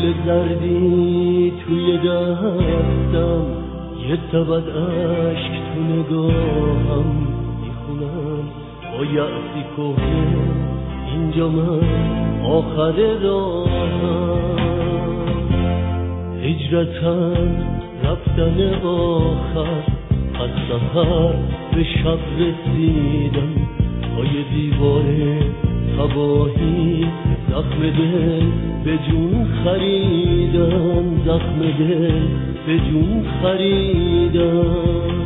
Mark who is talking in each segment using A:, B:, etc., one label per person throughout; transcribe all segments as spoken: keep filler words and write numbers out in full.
A: گل زردی توی دستم، یه سبد عشق تو نگاهم میخونم با یأسی کهنه اینجا من آخر راهم. هجرتم رفتن آخر، از سحر به شب رسیدم، پای دیوار تباهی زخم دل به جون خریدم، زخم دل به جون خریدم.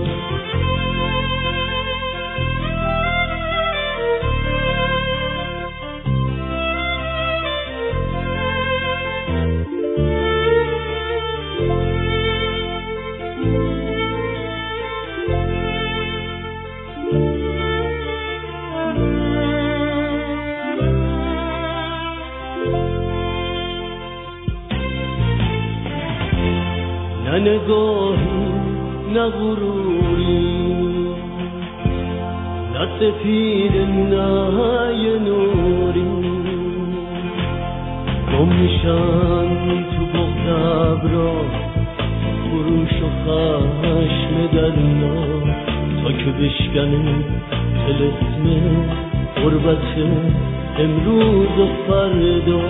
A: نه نگاهی نه غروری، نه سفید نه یه نوری، گم میشن تو بغض ابرا، خروش و خشم درنا، تا که بشکنه طلسم غربت امروز و فردا.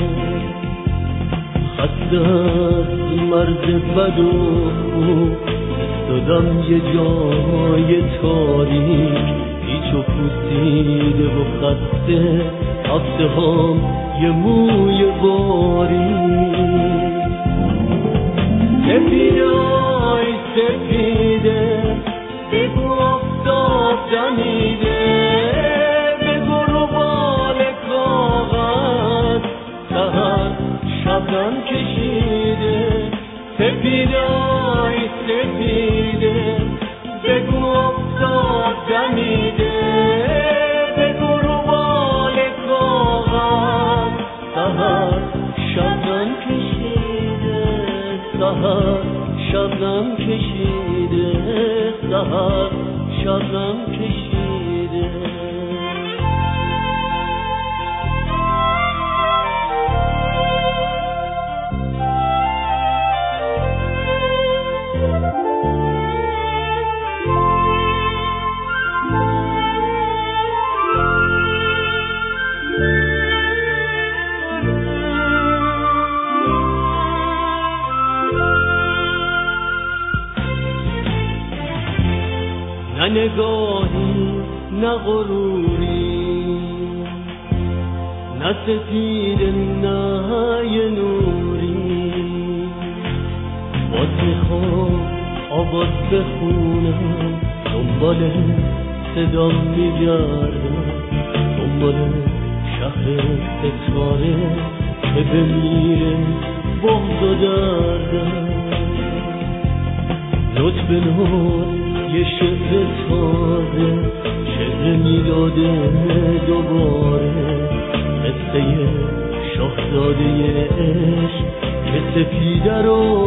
A: خسته از مرز بد و خوب ایستادم یه جای تاریک، پیچ و پوسیده و خسته هفته هم یه موی باریک. سپیده آی سپیده بگو آفتاب دمیده، بگو رو بال کاغذ سهر شبنم کشیده. سپیده آی سپیده بگو آفتاب دمیده، بگو رو بال کاغذ سهر شبنم کشیده، سهر شبنم کشیده، سهر شبنم کشیده. نه نگاهی نه غروری، نه سفید نه یه نوری، باز میخوام آواز بخونم، دنبال صدام میگردم، دنبال شهر ستاره که بمیره بغض و دردم. لطف نور یه شعر تازه، شعر میلاده دوباره، قصه شاهزاده عشق که سپیده رو